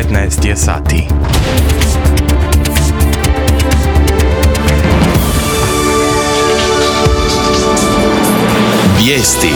15 je sati. Vijesti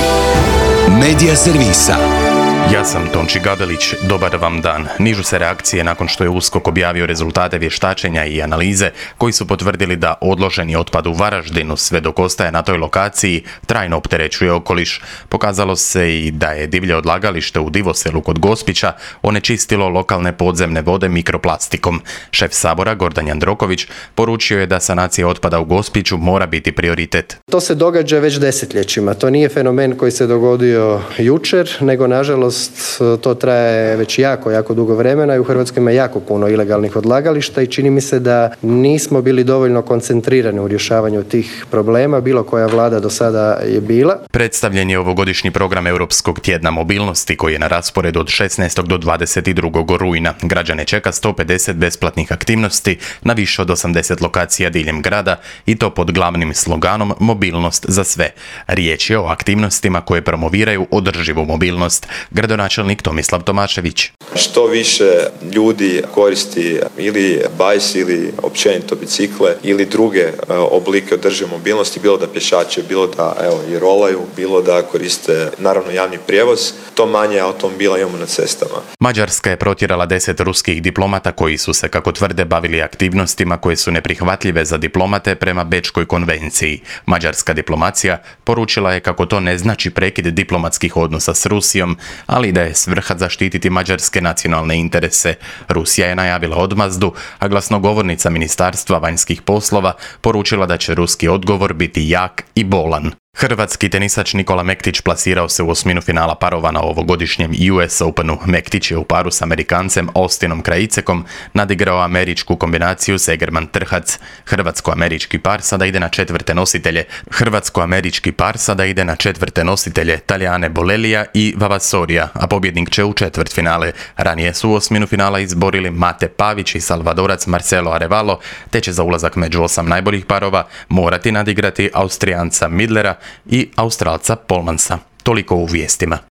Medija servisa. Ja sam Tonči Gabelić, dobar vam dan. Nižu se reakcije nakon što je USKOK objavio rezultate vještačenja i analize koji su potvrdili da odloženi otpad u Varaždinu sve dok ostaje na toj lokaciji trajno opterećuje okoliš. Pokazalo se i da je divlje odlagalište u Divoselu kod Gospića onečistilo lokalne podzemne vode mikroplastikom. Šef Sabora Gordan Jandroković poručio je da sanacija otpada u Gospiću mora biti prioritet. To se događa već desetljećima. To nije fenomen koji se dogodio jučer, nego nažalost to traje već jako dugo vremena i u Hrvatskoj ima jako puno ilegalnih odlagališta i čini mi se da nismo bili dovoljno koncentrirani u rješavanju tih problema, bilo koja vlada do sada je bila. Predstavljen je ovogodišnji program Europskog tjedna mobilnosti koji je na rasporedu od 16. do 22. rujna. Građane čeka 150 besplatnih aktivnosti na više od 80 lokacija diljem grada i to pod glavnim sloganom Mobilnost za sve. Riječ je o aktivnostima koje promoviraju održivu mobilnost. Gradonačelnik Tomislav Tomašević. Što više ljudi koristi ili bajs ili općenito bicikle ili druge oblike održive mobilnosti, bilo da pješače, bilo da i rolaju, bilo da koriste naravno javni prijevoz, to manje automobila imamo na cestama. Mađarska je protjerala 10 ruskih diplomata koji su se, kako tvrde, bavili aktivnostima koje su neprihvatljive za diplomate prema Bečkoj konvenciji. Mađarska diplomacija poručila je kako to ne znači prekid diplomatskih odnosa s Rusijom, ali da je svrha zaštititi mađarske nacionalne interese. Rusija je najavila odmazdu, a glasnogovornica Ministarstva vanjskih poslova poručila da će ruski odgovor biti jak i bolan. Hrvatski tenisač Nikola Mektić plasirao se u osminu finala parova na ovogodišnjem US Openu. Mektić je u paru s Amerikancem Austinom Krajicekom nadigrao američku kombinaciju Segerman-Trhac. Hrvatsko-američki par sada ide na četvrte nositelje Talijane Bolelija i Vavasorija, a pobjednik će u četvrtfinale. Ranije su u osminu finala izborili Mate Pavić i Salvadorac Marcelo Arevalo, te će za ulazak među 8 najboljih parova morati nadigrati Austrijanca Midlera i Australca Polmansa. Toliko u vijestima.